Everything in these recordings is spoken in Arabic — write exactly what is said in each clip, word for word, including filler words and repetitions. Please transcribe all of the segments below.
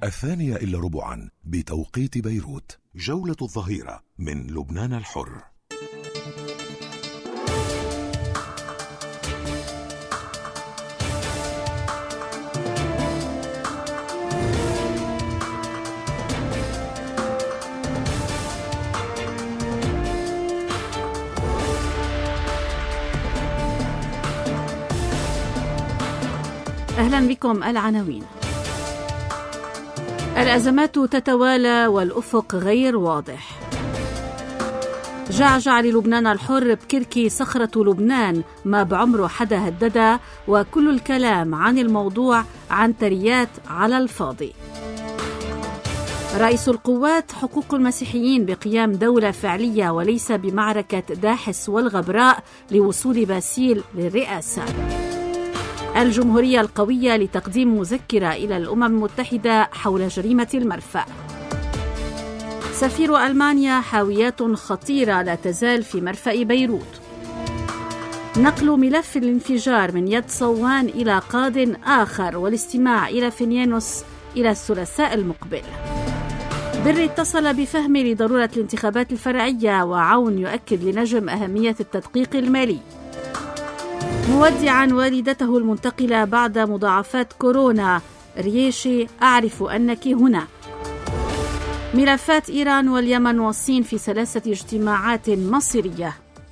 الثانية إلا ربعا بتوقيت بيروت. جولة الظهيرة من لبنان الحر. أهلا بكم. العناوين: الأزمات تتوالى والأفق غير واضح. جعجع للبنان الحر: بكركي صخرة لبنان، ما بعمره حدا هددها، وكل الكلام عن الموضوع عنتريات على الفاضي. رئيس القوات: حقوق المسيحيين بقيام دولة فعلية وليس بمعركة داحس والغبراء لوصول باسيل للرئاسة. الجمهورية القوية لتقديم مذكرة إلى الأمم المتحدة حول جريمة المرفأ. سفير ألمانيا: حاويات خطيرة لا تزال في مرفأ بيروت. نقل ملف الانفجار من يد صوان إلى قاض آخر والاستماع إلى فينيانوس إلى الثلاثاء المقبل. بري اتصل بفهمي لضرورة الانتخابات الفرعية، وعون يؤكد لنجم أهمية التدقيق المالي. مودعا والدته المنتقلة بعد مضاعفات كورونا: رياشي أعرف أنك هنا. ملفات إيران واليمن والصين في ثلاثة اجتماعات مصيرية.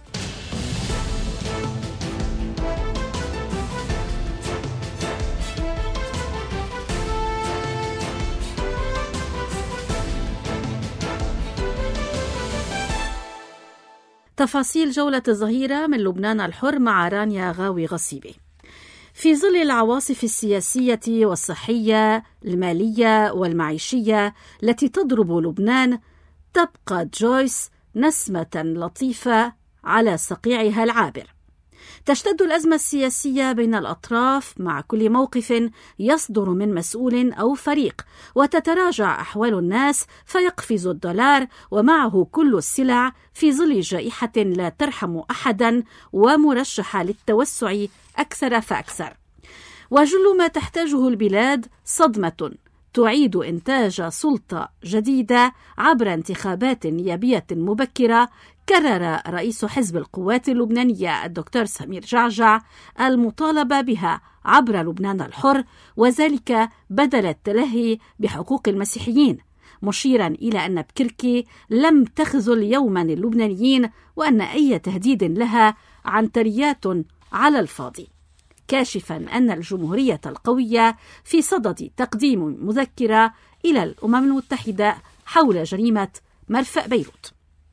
تفاصيل جولة الظهيرة من لبنان الحر مع رانيا غاوي غصيبي. في ظل العواصف السياسية والصحية المالية والمعيشية التي تضرب لبنان، تبقى جويس نسمة لطيفة على صقيعها العابر. تشتد الأزمة السياسية بين الأطراف مع كل موقف يصدر من مسؤول أو فريق، وتتراجع أحوال الناس فيقفز الدولار ومعه كل السلع في ظل جائحة لا ترحم أحدا ومرشحة للتوسع أكثر فأكثر. وجل ما تحتاجه البلاد صدمة تعيد إنتاج سلطة جديدة عبر انتخابات نيابية مبكرة. كرر رئيس حزب القوات اللبنانية الدكتور سمير جعجع المطالبة بها عبر لبنان الحر، وذلك بدل التلهي بحقوق المسيحيين، مشيرا إلى أن بكركي لم تخذل يوما اللبنانيين، وأن أي تهديد لها عنتريات على الفاضي، كاشفا أن الجمهورية القوية في صدد تقديم مذكرة إلى الأمم المتحدة حول جريمة مرفأ بيروت.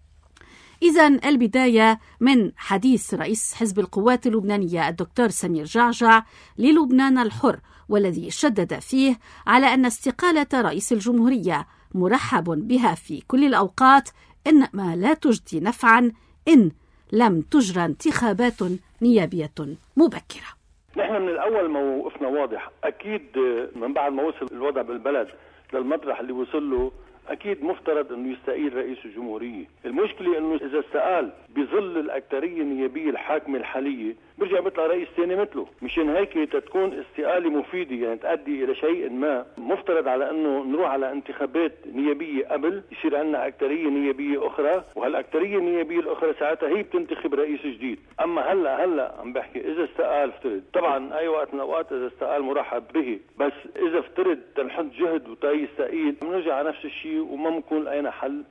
إذن البداية من حديث رئيس حزب القوات اللبنانية الدكتور سمير جعجع للبنان الحر، والذي شدد فيه على أن استقالة رئيس الجمهورية مرحب بها في كل الأوقات، إنما لا تجدي نفعا إن لم تجرى انتخابات نيابية مبكرة. نحن من الأول موقفنا واضح. أكيد من بعد ما وصل الوضع بالبلد للمطرح اللي وصل له، أكيد مفترض أنه يستقيل رئيس الجمهورية. المشكلة أنه إذا استقال بظل الأكترية النيابية الحاكمة الحالية بيرجع بيطلع رئيس ثاني مثله. مشان هيك تتكون استقالة مفيدة، يعني تؤدي إلى شيء ما. مفترض على أنه نروح على انتخابات نيابية قبل يصير عندنا أكترية نيابية أخرى، وهالأكترية النيابية الأخرى ساعتها هي بتنتخب رئيس جديد. أما هلا هلا عم بحكي إذا استقال، افترض طبعا أي وقت من الأوقات إذا استقال مرحب به، بس إذا افترض تنحط جهد وتاي يستقيل بنرجع على نفس الشيء وما ممكن لقينا حل.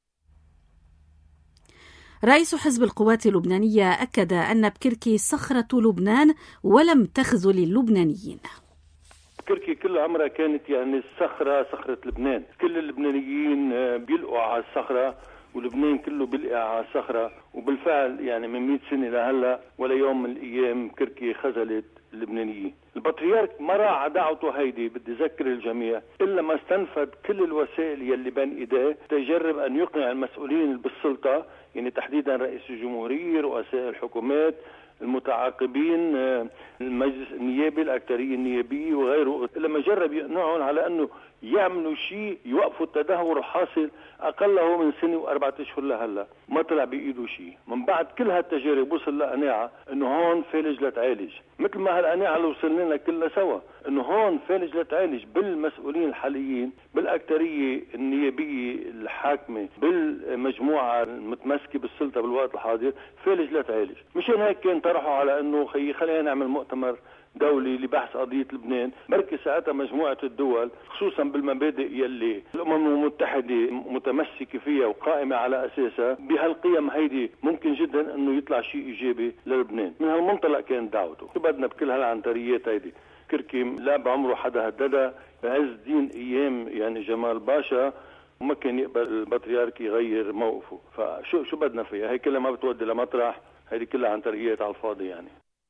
رئيس حزب القوات اللبنانية أكد أن بكركي صخرة لبنان ولم تخذل اللبنانيين. بكركي كل عمرها كانت يعني الصخرة، صخرة لبنان. كل اللبنانيين بيلقوا على الصخرة، ولبنان كله بيلقى على الصخرة. وبالفعل يعني من مئة سنة لهلا ولا يوم من الأيام بكركي خذلت اللبنانيين. البطريرك ما راح على دعوته هيدي، بدي أذكر الجميع، إلا ما استنفد كل الوسائل يلي بين إيديه تجرب أن يقنع المسؤولين بالسلطة يعني تحديدا رئيس الجمهورية، رؤساء الحكومات، المتعاقبين، المجلس النيابي، الأكثرية النيابية وغيره، لما جرب يقنعهم على أنه يعملوا شيء يوقفوا التدهور الحاصل أقله من سنة وأربعة أشهر لهلا، ما طلع بإيده شيء. من بعد كل هالتجارب وصل لقناعة أنه هون فالج لتعالج، مثل ما هالقناعة اللي وصلنا لنا كلنا سوا أنه هون فالج لتعالج بالمسؤولين الحاليين، بالأكثرية النيابية الحاكمة، بالمجموعة المتمسكة بالسلطة بالوقت الحاضر، فالج لتعالج. مشان هيك كان طرحوا على أنه خي خلينا نعمل مؤتمر دولي لبحث قضية لبنان، بركي ساعتها مجموعة الدول خصوصا بالمبادئ يلي الأمم المتحدة متمسكة فيها وقائمة على أساسها، بهالقيم هيدي ممكن جدا أنه يطلع شيء إيجابي للبنان. من هالمنطلق كانت دعوته. شو بدنا بكل هالعنتريات هيدي؟ كركي لا بعمره حدا هددها، بعز الدين أيام يعني جمال باشا وما كان يقبل البطريرك يغير موقفه، فشو شو بدنا فيها؟ هي كلها ما بتودي لمطرح، هيدي كلها عنتريات على الفاضي يعني.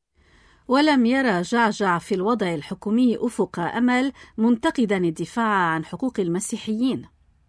ولم يرى جعجع في الوضع الحكومي أفق أمل، منتقدا الدفاع عن حقوق المسيحيين.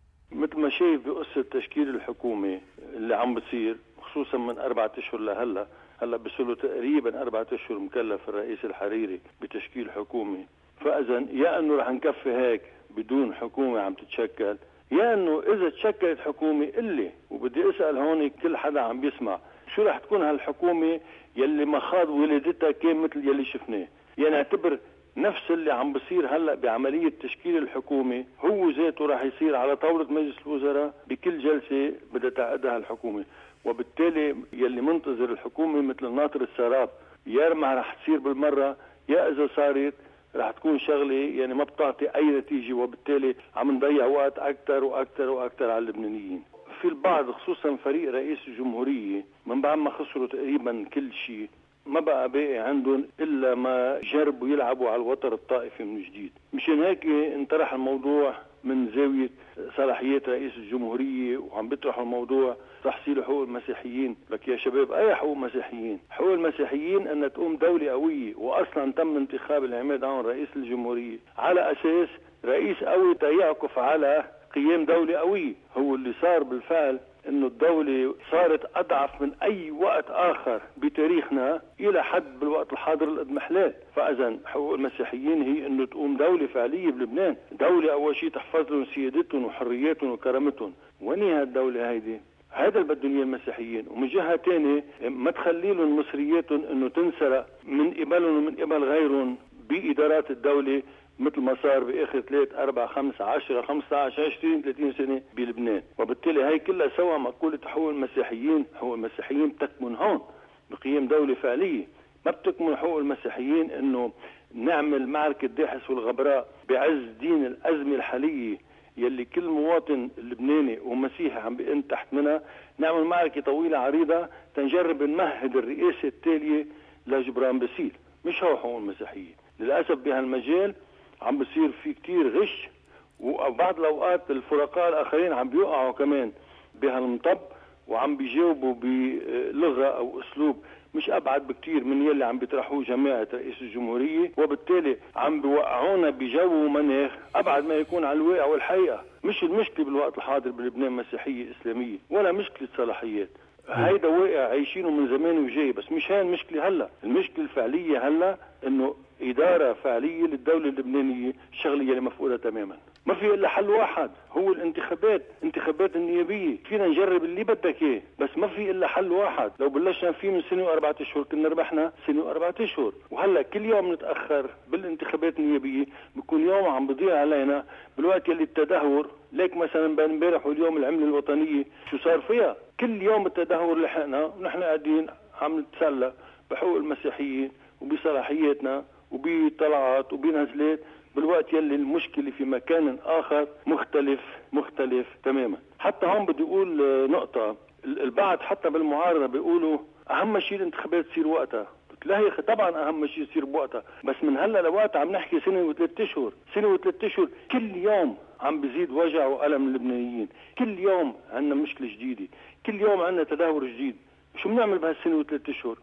مثل ما شايف بقصة تشكيل الحكومة اللي عم بتصير خصوصا من أربعة أشهر لهلا، هلا بصيروا تقريبا أربعة أشهر مكلف الرئيس الحريري بتشكيل حكومة، فإذا يا أنه رح نكفي هيك بدون حكومة عم تتشكل، يا أنه إذا تشكلت حكومة اللي وبدي أسأل هون كل حدا عم بيسمع شو رح تكون هالحكومة يلي مخاض ولادتها كان مثل يلي شفناه. يعني اعتبر نفس اللي عم بصير هلأ بعملية تشكيل الحكومة هو ذاته رح يصير على طاولة مجلس الوزراء بكل جلسة بدها تعقدها الحكومة، وبالتالي يلي منتظر الحكومة مثل ناطر السراب يا ما رح تصير بالمرة، يا إذا صارت رح تكون شغلة يعني ما بتعطي أي نتيجة، وبالتالي عم نضيع وقت أكثر وأكثر وأكثر على اللبنانيين. في البعض خصوصا فريق رئيس الجمهورية من بعد ما خسروا تقريبا كل شيء ما بقى باقي عندهم إلا ما جربوا يلعبوا على الوتر الطائفي من جديد. مشان هيك انطرح الموضوع من زاوية صلاحيات رئيس الجمهورية، وعم بيطرحوا الموضوع تحصيل حقوق المسيحيين. لك يا شباب أي حقوق مسيحيين؟ حقوق المسيحيين أن تقوم دولة قوية، وأصلا تم انتخاب العماد عون رئيس الجمهورية على أساس رئيس قوي تيعكف على قيام دولة قوية. هو اللي صار بالفعل انه الدولة صارت اضعف من اي وقت اخر بتاريخنا الى حد بالوقت الحاضر الاضمحلال. فاذا حقوق المسيحيين هي انه تقوم دولة فعلية بلبنان، دولة اول شيء تحفظ لهم سيادتهم وحرياتهم وكرامتهم. وين هي الدولة هيدي؟ هذا اللي بدهم اياه المسيحيين. ومن جهة ثانية ما تخلي لهم مصرياتهم انه تنسرق من قبلهم ومن قبل غيرهم بادارات الدولة مثل ما صار باخر ثلاث اربع خمس عشرة خمسة عشر عشرين ثلاثين سنة بلبنان. وبالتالي هاي كلها سوا مقولة حقوق المسيحيين. حقوق المسيحيين بتكمن هون بقيام دولة فعلية، ما بتكمن حقوق المسيحيين انه نعمل معركة داحس والغبراء بعز دين الازمة الحالية يلي كل مواطن لبناني ومسيحي عم بيقن تحت منها، نعمل معركة طويلة عريضة تنجرب نمهد الرئاسة التالية لجبران باسيل. مش هو حقوق المسيحيين. للأسف بهالمجال عم بصير في كتير غش، وبعض الأوقات الفرقاء الآخرين عم بيوقعوا كمان بهالمطب وعم بيجاوبوا بلغة أو أسلوب مش أبعد بكتير من يلي عم بيطرحوه جماعة رئيس الجمهورية، وبالتالي عم بيوقعونا بجو ومناخ أبعد ما يكون على الواقع والحقيقة. مش المشكلة بالوقت الحاضر بلبنان مسيحية إسلامية ولا مشكلة صلاحيات، هيدا واقع عايشينه من زمان وجاي، بس مش هاي المشكلة هلا. المشكلة الفعلية هلا انه إدارة فعلية للدولة اللبنانية، الشغلة اللي مفقودة تماما. ما في إلا حل واحد هو الانتخابات، انتخابات النيابية. فينا نجرب اللي بدك اياه، بس ما في إلا حل واحد. لو بلشنا فيه من سنة وأربعة أشهر كنا ربحنا سنة وأربعة أشهر، وهلا كل يوم نتأخر بالانتخابات النيابية بكون يوم عم بضيع علينا بالوقت يلي التدهور. ليك مثلا بين امبارح واليوم العملة الوطنية شو صار فيها؟ كل يوم التدهور لحقنا ونحن قاعدين عم نتسلى بحقوق المسيحيين وبصلاحياتنا وبطلعات وبنزلات، بالوقت يلي المشكلة في مكان آخر مختلف مختلف تماما. حتى هون بدي أقول نقطة، البعض حتى بالمعارضة بيقولوا أهم شيء الانتخابات تصير وقتها. لا يا أخي طبعا أهم شيء يصير بوقتها، بس من هلا لوقت عم نحكي سنة وثلاث أشهر. سنة وثلاث أشهر كل يوم عم بزيد وجع وألم اللبنانيين، كل يوم عندنا مشكلة جديدة، كل يوم عندنا تدهور جديد. شو بنعمل بهالسنة وثلاث أشهر؟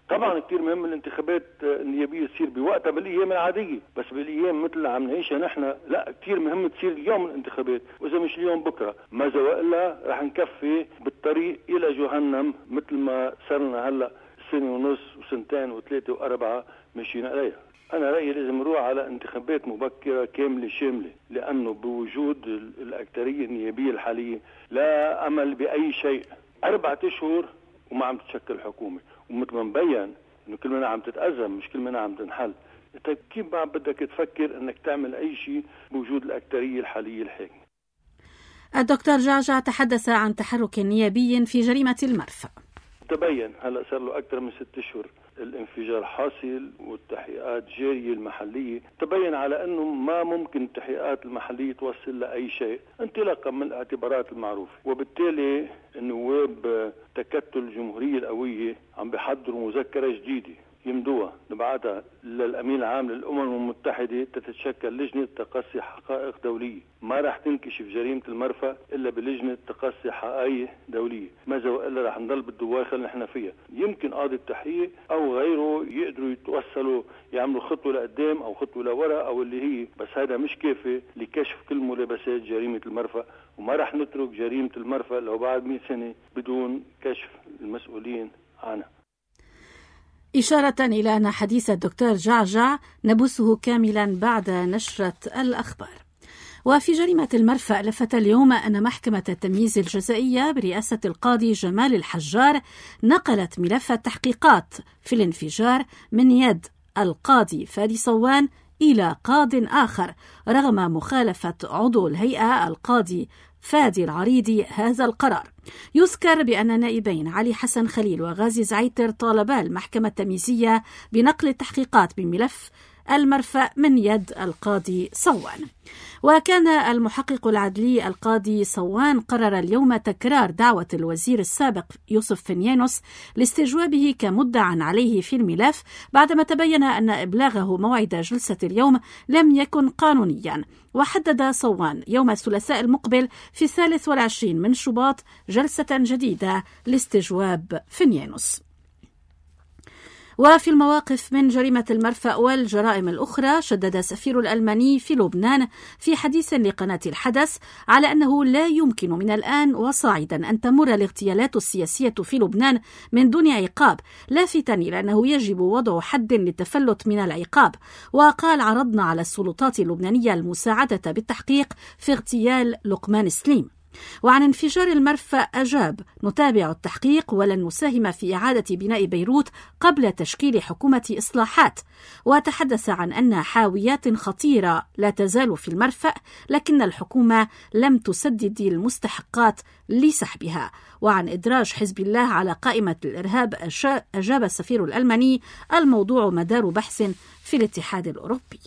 طبعا كتير مهم الانتخابات النيابية تصير بوقتها بالأيام العادية، بس بالأيام مثل عم نعيشها نحن لا، كتير مهم تصير اليوم الانتخابات، وإذا مش اليوم بكرة، ماذا وإلا رح نكفي بالطريق إلى جهنم مثل ما صرنا هلأ سنة ونص وسنتين وثلاثة وأربعة مشينا عليها. أنا رأيي لازم نروح على انتخابات مبكرة كاملة شاملة، لأنه بوجود الأكترية النيابية الحالية لا أمل بأي شيء. أربعة أشهر وما عم تتشكل حكومة، ومثل ما مبين إنه كل منها عم تتأزم مش كل منها عم تنحل. أنت كيف ما بدك تفكر إنك تعمل أي شيء بوجود الأكترية الحالية الحاكمة؟ الدكتور جعجع تحدث عن تحرك نيابي في جريمة المرفأ. تبين هلا صار له أكثر من ست أشهر الانفجار حاصل والتحقيقات جارية المحلية، تبين على أنه ما ممكن التحقيقات المحلية توصل لأي شيء انطلاقا من الاعتبارات المعروفة، وبالتالي النواب تكتل الجمهورية القوية عم بيحضروا مذكرة جديدة يمدوها نبعتها للأمين العام للأمم المتحدة تتشكل لجنة تقصي حقائق دولية. ما راح تنكشف جريمة المرفأ إلا بلجنة تقصي حقائق دولية، ماذا وإلا راح نضل بالدواخل نحن فيها. يمكن قاضي التحقيق أو غيره يقدروا يتوصلوا يعملوا خطوة لقدام أو خطوة لورا أو اللي هي، بس هذا مش كافي لكشف كل ملابسات جريمة المرفأ، وما راح نترك جريمة المرفأ لو بعد مئة سنة بدون كشف المسؤولين عنها. إشارة إلى أن حديث الدكتور جعجع نبثه كاملا بعد نشرة الأخبار. وفي جريمة المرفأ لفت اليوم أن محكمة التمييز الجزائية برئاسة القاضي جمال الحجار نقلت ملف التحقيقات في الانفجار من يد القاضي فادي صوان إلى قاض آخر، رغم مخالفة عضو الهيئة القاضي فادي العريضي هذا القرار. يذكر بأن النائبين علي حسن خليل وغازي زعيتر طالبا المحكمة التمييزية بنقل التحقيقات بملف المرفأ من يد القاضي صوان. وكان المحقق العدلي القاضي صوان قرر اليوم تكرار دعوة الوزير السابق يوسف فنيانوس لاستجوابه كمدعى عليه في الملف، بعدما تبين أن إبلاغه موعد جلسة اليوم لم يكن قانونيا. وحدد صوان يوم الثلاثاء المقبل في الثالث والعشرين من شباط جلسة جديدة لاستجواب فنيانوس. وفي المواقف من جريمة المرفأ والجرائم الأخرى، شدد السفير الألماني في لبنان في حديث لقناة الحدث على أنه لا يمكن من الآن وصاعدا أن تمر الاغتيالات السياسية في لبنان من دون عقاب، لافتا إلى أنه يجب وضع حد للتفلت من العقاب. وقال: عرضنا على السلطات اللبنانية المساعدة بالتحقيق في اغتيال لقمان سليم. وعن انفجار المرفأ أجاب: نتابع التحقيق ولن نساهم في إعادة بناء بيروت قبل تشكيل حكومة إصلاحات. وتحدث عن أن حاويات خطيرة لا تزال في المرفأ، لكن الحكومة لم تسدد المستحقات لسحبها. وعن إدراج حزب الله على قائمة الإرهاب أجاب السفير الألماني: الموضوع مدار بحث في الاتحاد الأوروبي.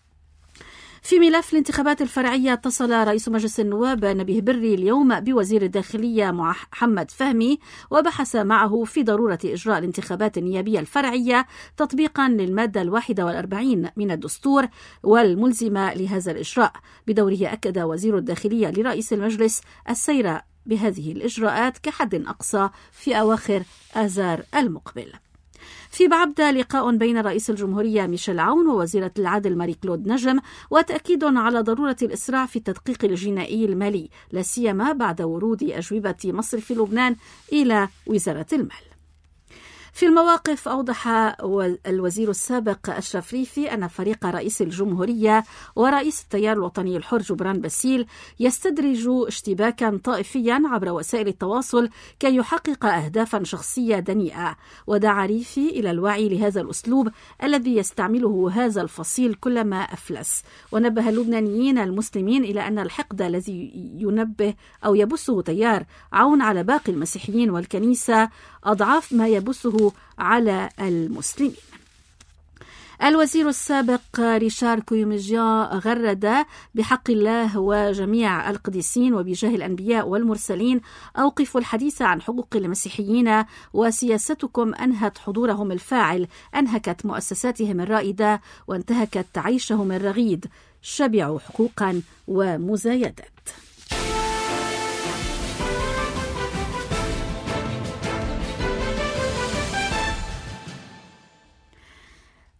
في ملف الانتخابات الفرعية، اتصل رئيس مجلس النواب نبيه بري اليوم بوزير الداخلية محمد فهمي وبحث معه في ضرورة إجراء الانتخابات النيابية الفرعية تطبيقا للمادة الواحدة والأربعين من الدستور والملزمة لهذا الإجراء. بدوره أكد وزير الداخلية لرئيس المجلس السير بهذه الإجراءات كحد أقصى في أواخر آذار المقبل. في بعبدة لقاء بين رئيس الجمهورية ميشيل عون ووزيرة العدل ماري كلود نجم، وتأكيد على ضرورة الإسراع في التدقيق الجنائي المالي، لا سيما بعد ورود أجوبة مصرف لبنان إلى وزارة المال. في المواقف، أوضح الوزير السابق أشرف ريفي أن فريق رئيس الجمهورية ورئيس التيار الوطني الحر جبران باسيل يستدرج اشتباكا طائفيا عبر وسائل التواصل كي يحقق أهدافا شخصية دنيئة. ودعا ريفي إلى الوعي لهذا الأسلوب الذي يستعمله هذا الفصيل كلما أفلس. ونبه اللبنانيين المسلمين إلى أن الحقد الذي ينبه أو يبثه تيار عون على باقي المسيحيين والكنيسة أضعاف ما يبثه على المسلمين. الوزير السابق ريشار كويمجيان غرد: بحق الله وجميع القديسين وبجاه الأنبياء والمرسلين أوقفوا الحديث عن حقوق المسيحيين، وسياستكم أنهت حضورهم الفاعل، أنهكت مؤسساتهم الرائدة، وانتهكت عيشهم الرغيد. شبعوا حقوقا ومزايدات.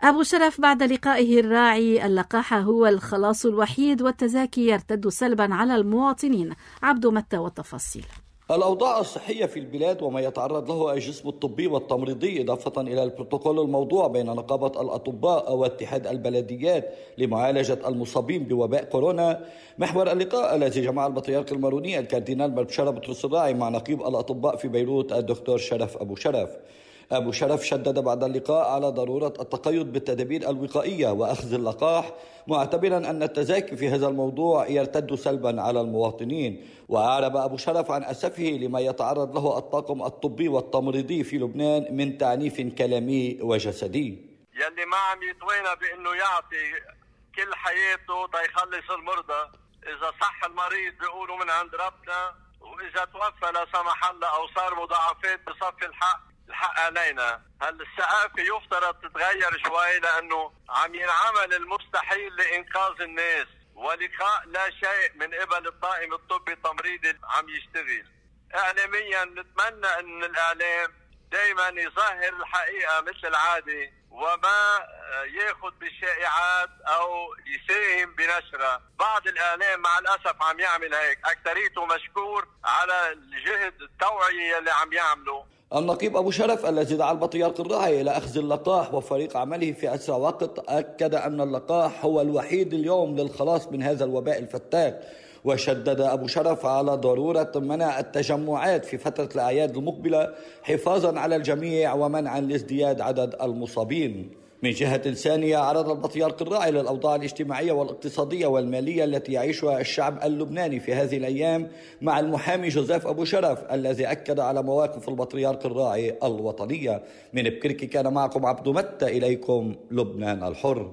أبو شرف بعد لقائه الراعي اللقاح هو الخلاص الوحيد والتزاكي يرتد سلبا على المواطنين. عبد متى والتفاصيل. الأوضاع الصحية في البلاد وما يتعرض له الجسم الطبي والتمريضي إضافة إلى البروتوكول الموضوع بين نقابة الأطباء واتحاد البلديات لمعالجة المصابين بوباء كورونا محور اللقاء الذي جمع البطريرك الماروني الكاردينال بشارة بطرس الراعي مع نقيب الأطباء في بيروت الدكتور شرف أبو شرف. أبو شرف شدد بعد اللقاء على ضرورة التقيد بالتدابير الوقائية وأخذ اللقاح، معتبرا أن التزاكي في هذا الموضوع يرتد سلبا على المواطنين. وأعرب أبو شرف عن أسفه لما يتعرض له الطاقم الطبي والتمريضي في لبنان من تعنيف كلامي وجسدي. يلي ما عم يطوينا بأنه يعطي كل حياته تيخلص المرضى، إذا صح المريض بيقولوا من عند ربنا، وإذا توفى لا سمح الله أو صار مضاعفات بصف الحق الحق علينا. هل الثقافة يفترض تتغير شوي، لأنه عم ينعمل المستحيل لإنقاذ الناس، ولقاء لا شيء من قبل الطاقم الطبي التمريضي عم يشتغل. إعلاميا نتمنى أن الإعلام دايما يظهر الحقيقة مثل العادة وما ياخذ بالشائعات أو يساهم بنشرها. بعض الإعلام مع الأسف عم يعمل هيك، أكثريته مشكور على الجهد التوعية اللي عم يعمله. النقيب أبو شرف الذي دعا البطريرك الراعي إلى أخذ اللقاح وفريق عمله في أسرع وقت أكد أن اللقاح هو الوحيد اليوم للخلاص من هذا الوباء الفتاك. وشدد أبو شرف على ضرورة منع التجمعات في فترة الأعياد المقبلة حفاظا على الجميع ومنعا لازدياد عدد المصابين. من جهة ثانية عرض البطريرك الراعي للأوضاع الاجتماعية والاقتصادية والمالية التي يعيشها الشعب اللبناني في هذه الأيام مع المحامي جوزيف أبو شرف الذي أكد على مواقف البطريرك الراعي الوطنية. من بكركي كان معكم عبد متى، إليكم لبنان الحر.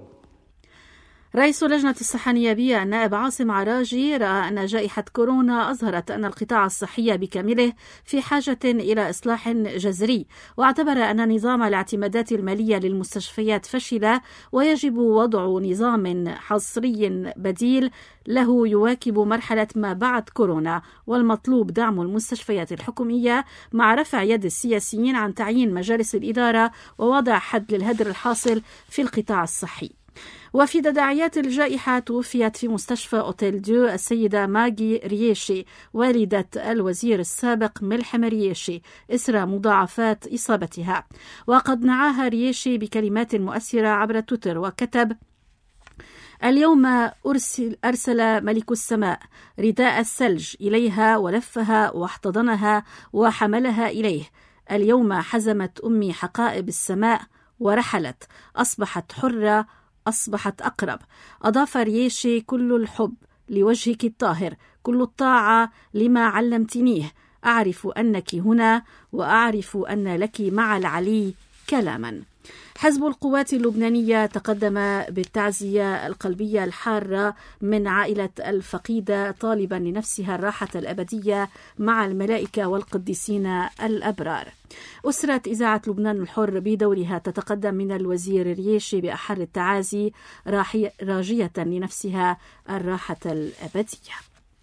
رئيس لجنة الصحة النيابية النائب عاصم عراجي رأى أن جائحة كورونا أظهرت أن القطاع الصحي بكامله في حاجة إلى إصلاح جذري، واعتبر أن نظام الاعتمادات المالية للمستشفيات فشل ويجب وضع نظام حصري بديل له يواكب مرحلة ما بعد كورونا، والمطلوب دعم المستشفيات الحكومية مع رفع يد السياسيين عن تعيين مجالس الإدارة ووضع حد للهدر الحاصل في القطاع الصحي. وفي تداعيات الجائحة توفيت في مستشفى أوتيل ديو السيدة ماجي رياشي والدة الوزير السابق ملحم رياشي إثر مضاعفات إصابتها. وقد نعاها رياشي بكلمات مؤثرة عبر تويتر وكتب: اليوم أرسل, أرسل ملك السماء رداء الثلج إليها ولفها واحتضنها وحملها إليه. اليوم حزمت أمي حقائب السماء ورحلت، أصبحت حرة، أصبحت أقرب. أضاف رياشي: كل الحب لوجهك الطاهر، كل الطاعة لما علمتنيه، أعرف أنك هنا وأعرف أن لك مع العلي كلاما. حزب القوات اللبنانية تقدم بالتعزية القلبية الحارة من عائلة الفقيدة طالبا لنفسها الراحة الأبدية مع الملائكة والقديسين الأبرار. أسرة إذاعة لبنان الحر بدورها تتقدم من الوزير رياشي بأحر التعازي راجية لنفسها الراحة الأبدية.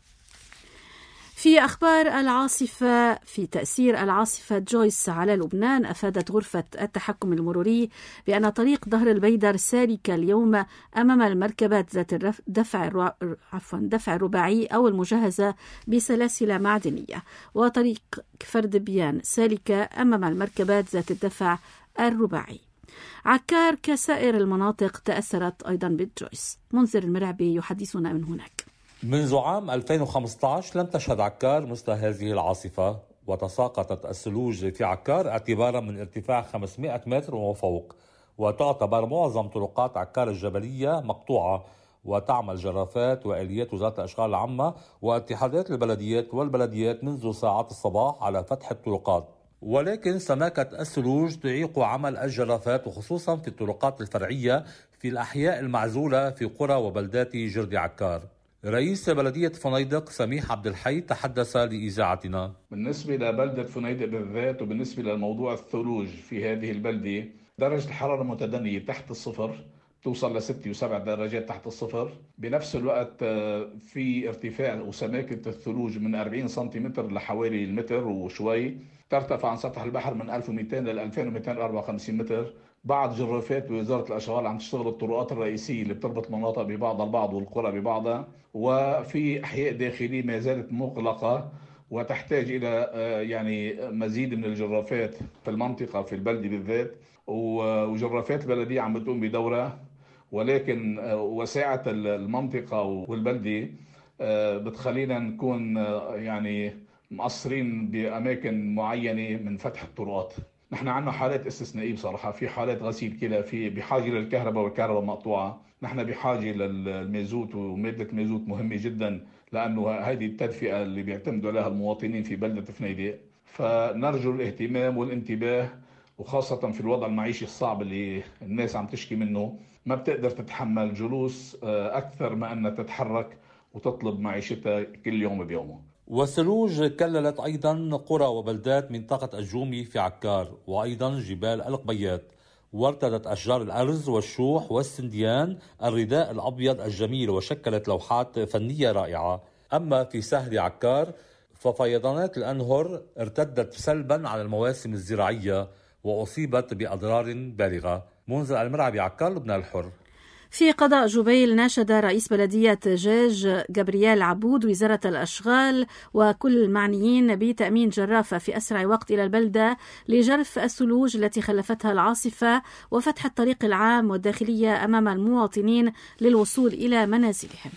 في أخبار العاصفة، في تأثير العاصفة جويس على لبنان، أفادت غرفة التحكم المروري بأن طريق ظهر البيدر سالك اليوم أمام المركبات ذات الدفع عفوا دفع الرباعي أو المجهزة بسلاسل معدنية، وطريق فرد بيان سالك أمام المركبات ذات الدفع الرباعي. عكار كسائر المناطق تأثرت أيضا بالجويس. منذر المرعبي يحدثنا من هناك. منذ عام ألفين وخمسة عشر لم تشهد عكار مثل هذه العاصفة، وتساقطت الثلوج في عكار اعتبارا من ارتفاع خمسمائة متر وفوق، وتعتبر معظم طرقات عكار الجبلية مقطوعة، وتعمل جرافات وآليات وزارة الأشغال العامة واتحادات البلديات والبلديات منذ ساعات الصباح على فتح الطرقات. ولكن سماكة الثلوج تعيق عمل الجرافات، وخصوصا في الطرقات الفرعية في الأحياء المعزولة في قرى وبلدات جردي عكار. رئيس بلدية فنيدق سميح عبد الحي تحدث لإذاعتنا: بالنسبة لبلدة فنيدق بالذات وبالنسبة للموضوع الثلوج في هذه البلدة، درجة الحرارة متدنية تحت الصفر، توصل لستة وسبع درجات تحت الصفر. بنفس الوقت في ارتفاع وسماكة الثلوج من أربعين سنتيمتر لحوالي المتر وشوي. ترتفع عن سطح البحر من ألف ومئتين إلى ألفين ومئتين وأربعة وخمسين متر. بعض جرافات بوزارة الأشغال عم تشتغل الطرقات الرئيسية اللي بتربط المناطق ببعضها البعض والقرى ببعضها، وفي أحياء داخلية ما زالت مغلقة وتحتاج إلى يعني مزيد من الجرافات في المنطقة في البلدة بالذات، وجرافات البلدية عم بتقوم بدورها، ولكن وساعة المنطقة والبلدة بتخلينا نكون يعني مقصرين بأماكن معينة من فتح الطرقات. نحن عندنا حالات استثنائية بصراحة، في حالات غسيل كلى في بحاجة للكهرباء والكهرباء مقطوعة، نحن بحاجة للمازوت، ومادة المازوت مهمة جدا لأنه هذه التدفئة اللي بيعتمدوا عليها المواطنين في بلدة فنيدق. فنرجو الاهتمام والانتباه، وخاصة في الوضع المعيشي الصعب اللي الناس عم تشكي منه، ما بتقدر تتحمل جلوس أكثر ما أنها تتحرك وتطلب معيشتها كل يوم بيومه. والثلوج كللت أيضا قرى وبلدات منطقة الجومي في عكار، وأيضا جبال القبيات، وارتدت أشجار الأرز والشوح والسنديان الرداء الأبيض الجميل، وشكلت لوحات فنية رائعة. أما في سهل عكار ففيضانات الأنهر ارتدت سلبا على المواسم الزراعية وأصيبت بأضرار بالغة. منذر المرعبي، عكار، لبنان الحر. في قضاء جبيل ناشد رئيس بلدية جاج جابرييل عبود وزارة الأشغال وكل المعنيين بتأمين جرافة في أسرع وقت إلى البلدة لجرف الثلوج التي خلفتها العاصفة، وفتح الطريق العام والداخلية أمام المواطنين للوصول إلى منازلهم.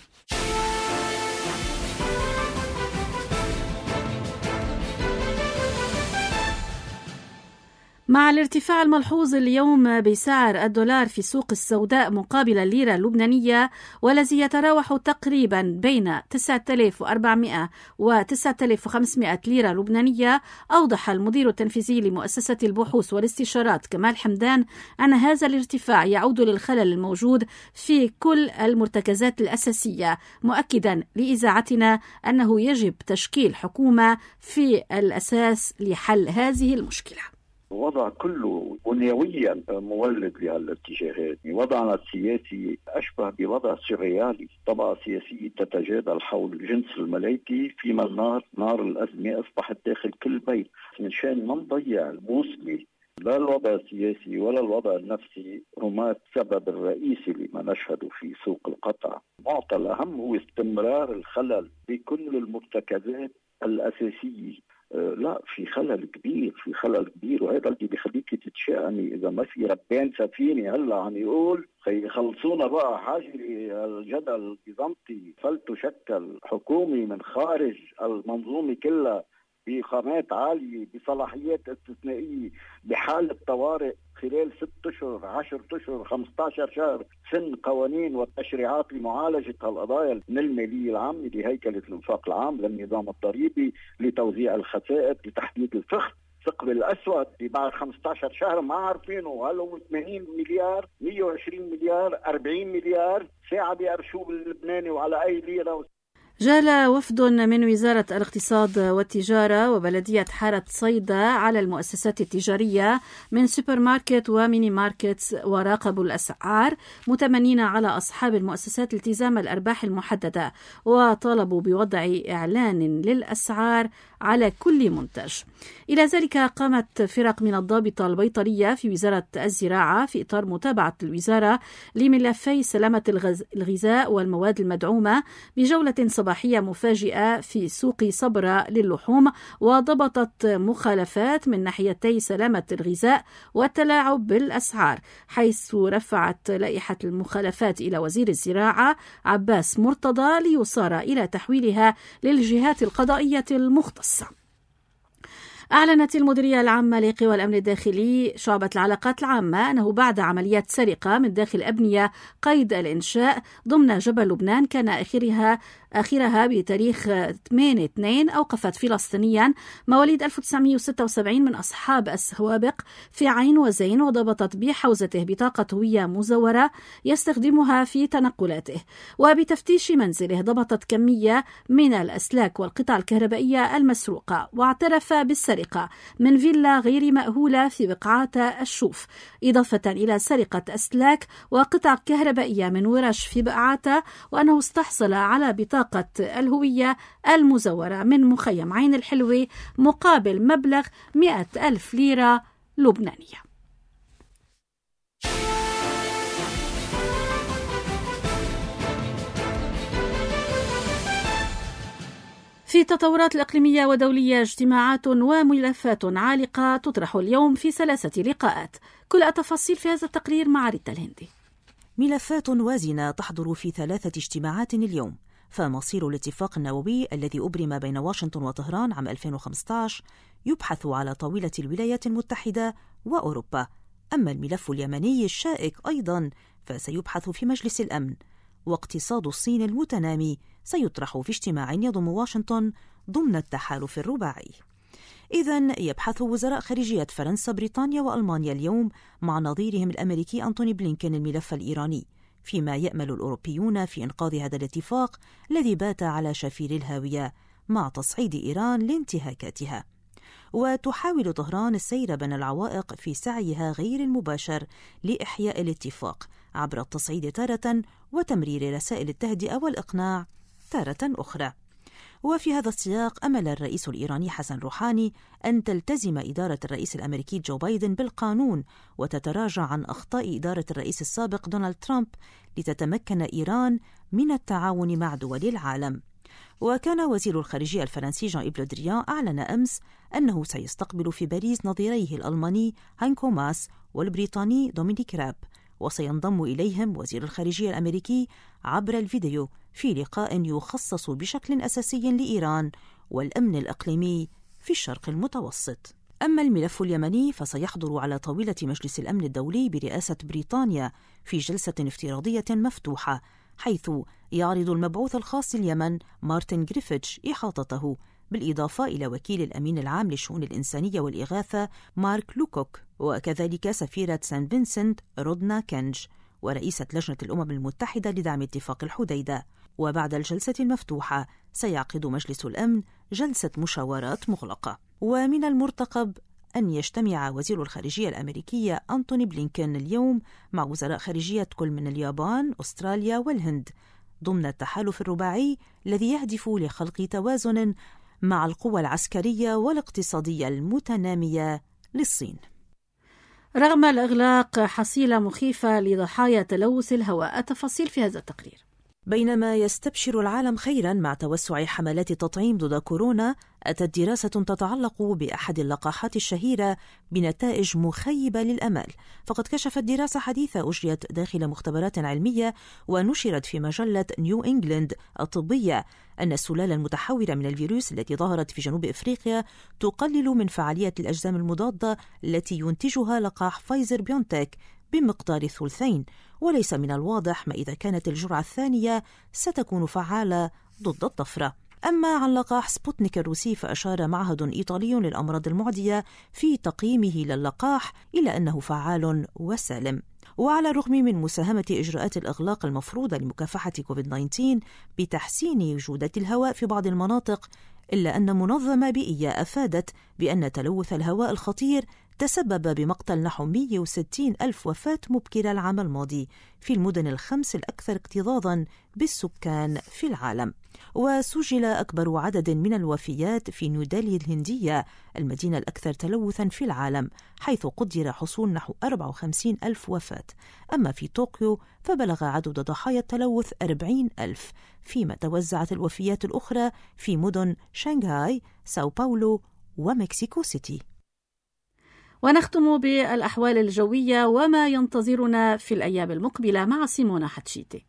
مع الارتفاع الملحوظ اليوم بسعر الدولار في السوق السوداء مقابل الليرة اللبنانية، والذي يتراوح تقريبا بين تسعة آلاف وأربعمائة و تسعة آلاف وخمسمائة ليرة لبنانية، أوضح المدير التنفيذي لمؤسسة البحوث والاستشارات كمال حمدان أن هذا الارتفاع يعود للخلل الموجود في كل المرتكزات الأساسية، مؤكدا لإذاعتنا أنه يجب تشكيل حكومة في الأساس لحل هذه المشكلة. وضع كله بنيويا مولد لهالاتجاهات. وضعنا السياسي أشبه بوضع سوريالي، طبقة سياسية تتجادل حول جنس الملايكي، فيما النار نار الأزمة أصبحت داخل كل بيت. من شان ما نضيع الموسمة لا الوضع السياسي ولا الوضع النفسي هما السبب الرئيسي لما نشهده في سوق القطع. المعطى الأهم هو استمرار الخلل بكل المرتكزات الأساسية. أه لا، في خلل كبير، في خلل كبير، وهذا اللي بيخليك تتشائمي اذا ما في ربان سفينه هلا عم يقول خلصونا بقى حاجه الجدل البيزنطي، فلتشكل حكومه من خارج المنظومه كلها بخامات عاليه بصلاحيات استثنائيه بحاله طوارئ خلال ست اشهر عشر اشهر خمسة عشر شهر، سن قوانين والتشريعات لمعالجه هالقضايا من الماليه العامه لهيكله الانفاق العام للنظام الضريبي لتوزيع الخسائر لتحديد الفخ ثقب الاسود اللي بعد خمسة عشر شهر ما عارفينه، هل هو ثمانين مليار مئة وعشرين مليار أربعين مليار ساعه بقرشوه اللبناني وعلى اي ليره. جال وفد من وزارة الاقتصاد والتجارة وبلدية حارة صيدا على المؤسسات التجارية من سوبر ماركت وميني ماركت، وراقبوا الأسعار متمنين على أصحاب المؤسسات التزام الأرباح المحددة، وطالبوا بوضع إعلان للأسعار على كل منتج. إلى ذلك قامت فرق من الضابطة البيطرية في وزارة الزراعة في إطار متابعة الوزارة لملفي سلامة الغذاء والمواد المدعومة بجولة صباحية مفاجئة في سوق صبرا للحوم، وضبطت مخالفات من ناحيتي سلامة الغذاء والتلاعب بالأسعار، حيث رفعت لائحة المخالفات إلى وزير الزراعة عباس مرتضى ليصار إلى تحويلها للجهات القضائية المختصة. أعلنت المديرية العامة لقوى الأمن الداخلي شعبة العلاقات العامة أنه بعد عمليات سرقة من داخل أبنية قيد الإنشاء ضمن جبل لبنان كان آخرها آخرها بتاريخ ثمانية اثنين أوقفت فلسطينيا مواليد ألف وتسعمائة وستة وسبعين من أصحاب السوابق في عين وزين، وضبطت بحوزته بطاقة هوية مزورة يستخدمها في تنقلاته. وبتفتيش منزله ضبطت كمية من الأسلاك والقطع الكهربائية المسروقة، واعترف بالسرقة السرقة من فيلا غير مأهولة في بقعة الشوف، إضافة إلى سرقة أسلاك وقطع كهربائية من ورش في بقعة، وأنه استحصل على بطاقة الهوية المزورة من مخيم عين الحلوة مقابل مبلغ مئة ألف ليرة لبنانية. في التطورات الإقليمية ودولية اجتماعات وملفات عالقة تطرح اليوم في ثلاثة لقاءات. كل التفاصيل في هذا التقرير مع ريتا الهندي. ملفات وازنة تحضر في ثلاثة اجتماعات اليوم، فمصير الاتفاق النووي الذي أبرم بين واشنطن وطهران عام ألفين وخمسة عشر يبحث على طاولة الولايات المتحدة وأوروبا، أما الملف اليمني الشائك أيضا فسيبحث في مجلس الأمن، واقتصاد الصين المتنامي سيطرح في اجتماع يضم واشنطن ضمن التحالف الرباعي. إذن يبحث وزراء خارجية فرنسا، بريطانيا وألمانيا اليوم مع نظيرهم الأمريكي أنتوني بلينكين الملف الإيراني، فيما يأمل الأوروبيون في إنقاذ هذا الاتفاق الذي بات على شفير الهاوية مع تصعيد إيران لانتهاكاتها. وتحاول طهران السير بين العوائق في سعيها غير المباشر لإحياء الاتفاق عبر التصعيد تارة وتمرير رسائل التهدئة والإقناع تارة أخرى. وفي هذا السياق أمل الرئيس الإيراني حسن روحاني أن تلتزم إدارة الرئيس الأمريكي جو بايدن بالقانون وتتراجع عن أخطاء إدارة الرئيس السابق دونالد ترامب لتتمكن إيران من التعاون مع دول العالم. وكان وزير الخارجية الفرنسي جان إيف لو دريان أعلن أمس أنه سيستقبل في باريس نظيريه الألماني هاينكو ماس والبريطاني دومينيك راب، وسينضم إليهم وزير الخارجية الأمريكي عبر الفيديو في لقاء يخصص بشكل أساسي لإيران والأمن الإقليمي في الشرق المتوسط. أما الملف اليمني فسيحضر على طاولة مجلس الأمن الدولي برئاسة بريطانيا في جلسة افتراضية مفتوحة، حيث يعرض المبعوث الخاص اليمن مارتن غريفيتش إحاطته، بالإضافة إلى وكيل الأمين العام للشؤون الإنسانية والإغاثة مارك لوكوك، وكذلك سفيرة سان فينسنت رودنا كنج، ورئيسة لجنة الأمم المتحدة لدعم اتفاق الحديدة. وبعد الجلسة المفتوحة سيعقد مجلس الأمن جلسة مشاورات مغلقة. ومن المرتقب أن يجتمع وزير الخارجية الأمريكية أنتوني بلينكين اليوم مع وزراء خارجية كل من اليابان، أستراليا والهند ضمن التحالف الرباعي الذي يهدف لخلق توازن مع القوى العسكرية والاقتصادية المتنامية للصين. رغم الإغلاق، حصيلة مخيفة لضحايا تلوث الهواء. التفاصيل في هذا التقرير. بينما يستبشر العالم خيرا مع توسع حملات التطعيم ضد كورونا، أتت دراسة تتعلق بأحد اللقاحات الشهيرة بنتائج مخيبة للأمال. فقد كشفت دراسة حديثة أجريت داخل مختبرات علمية ونشرت في مجلة نيو إنجلند الطبية أن السلالة المتحورة من الفيروس التي ظهرت في جنوب إفريقيا تقلل من فعالية الأجسام المضادة التي ينتجها لقاح فايزر بيونتك بمقدار الثلثين، وليس من الواضح ما إذا كانت الجرعة الثانية ستكون فعالة ضد الطفرة. أما عن لقاح سبوتنيك الروسي فأشار معهد إيطالي للأمراض المعدية في تقييمه للقاح إلى أنه فعال وسالم. وعلى الرغم من مساهمة إجراءات الإغلاق المفروضة لمكافحة كوفيد تسعة عشر بتحسين جودة الهواء في بعض المناطق، إلا أن منظمة بيئية أفادت بأن تلوث الهواء الخطير تسبب بمقتل نحو مئة وستين ألف وفاة مبكرة العام الماضي في المدن الخمس الأكثر اكتظاظا بالسكان في العالم. وسجل أكبر عدد من الوفيات في نيودلهي الهندية، المدينة الأكثر تلوثا في العالم، حيث قدر حصول نحو أربعة وخمسين ألف وفاة. أما في طوكيو فبلغ عدد ضحايا التلوث أربعين ألف، فيما توزعت الوفيات الأخرى في مدن شنغهاي، ساو باولو ومكسيكو سيتي. ونختم بالأحوال الجوية وما ينتظرنا في الأيام المقبلة مع سيمونا حتشيتي.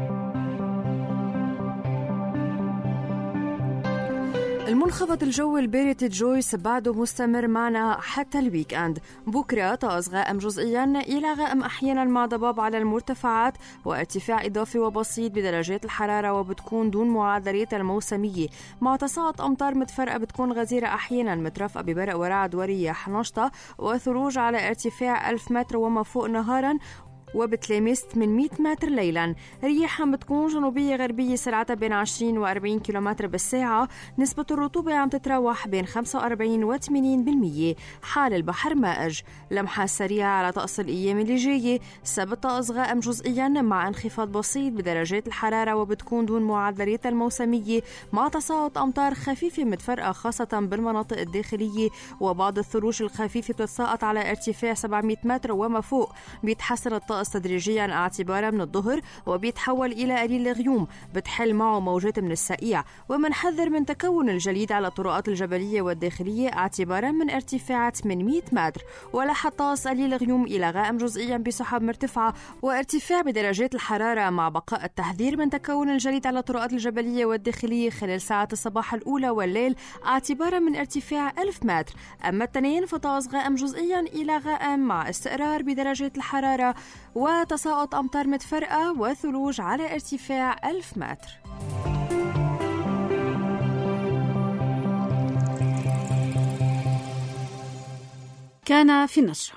المنخفض الجوي البارد جويس بعده مستمر معنا حتى الويك اند. بكرة طقس غائم جزئيا إلى غائم أحيانا مع ضباب على المرتفعات وارتفاع إضافي وبسيط بدرجات الحرارة، وبتكون دون معدلات الموسمية مع تساقط أمطار متفرقة بتكون غزيرة أحيانا مترافقة ببرق ورعد ورياح نشطة وثلوج على ارتفاع ألف متر وما فوق نهارا، وبتلامس ثمانمئة متر ليلا. رياح عم بتكون جنوبية غربية سرعتها بين عشرين وأربعين كيلومتر بالساعة. نسبة الرطوبة عم تتراوح بين خمسة وأربعين وثمانين بالمية. حال البحر مائج. لمحة سريعة على طقس الأيام اللي جاية. سبت طقس غائم جزئيا مع انخفاض بسيط بدرجات الحرارة، وبتكون دون معدلات الموسمية مع تساقط أمطار خفيفة متفرقة خاصة بالمناطق الداخلية، وبعض الثلوج الخفيفة بتتساقط على ارتفاع سبعمئة متر وما فوق. بيتحسن الطقس تدريجيا اعتبارا من الظهر وبيتحول إلى قليل الغيوم بتحل معه موجات من السقيع، ومنحذر من تكون الجليد على الطرقات الجبلية والداخلية اعتبارا من ارتفاع ثمانمئة متر. ولح الطقس قليل الغيوم إلى غائم جزئيا بسحب مرتفعة وارتفاع بدرجات الحرارة، مع بقاء التحذير من تكون الجليد على الطرقات الجبلية والداخلية خلال ساعات الصباح الأولى والليل اعتبارا من ارتفاع ألف متر. أما التنين فطقس غائم جزئيا إلى غائم مع استقرار بدرجات الحرارة وتساقط أمطار متفرقة وثلوج على ارتفاع ألف متر. كان في النشر.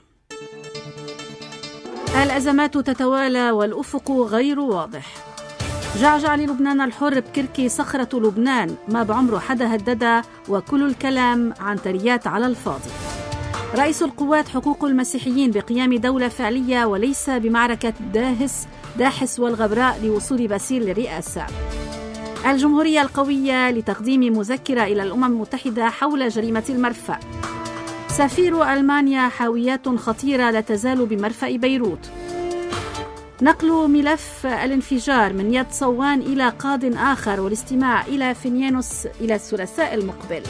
الأزمات تتوالى والأفق غير واضح. جعجع للبنان الحر بكركي صخرة لبنان، ما بعمره حدا هددها وكل الكلام عنتريات على الفاضي. رئيس القوات حقوق المسيحيين بقيام دولة فعلية وليس بمعركة داهس داحس والغبراء لوصول باسيل للرئاسة. الجمهورية القوية لتقديم مذكرة إلى الأمم المتحدة حول جريمة المرفأ. سفير ألمانيا حاويات خطيرة لا تزال بمرفأ بيروت. نقل ملف الانفجار من يد صوان إلى قاض آخر والاستماع إلى فينيانوس إلى الثلاثاء المقبل.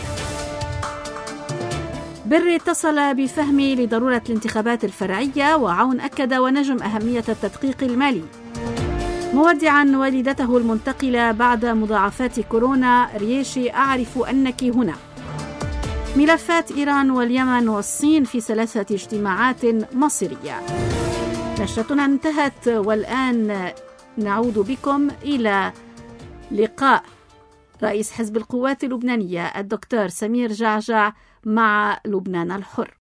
بري اتصل بفهمي لضرورة الانتخابات الفرعية، وعون أكد ونجم أهمية التدقيق المالي. مودعا والدته المنتقلة بعد مضاعفات كورونا، رياشي أعرف أنك هنا. ملفات إيران واليمن والصين في ثلاثة اجتماعات مصيرية. نشرتنا انتهت، والآن نعود بكم إلى لقاء رئيس حزب القوات اللبنانية الدكتور سمير جعجع مع لبنان الحر.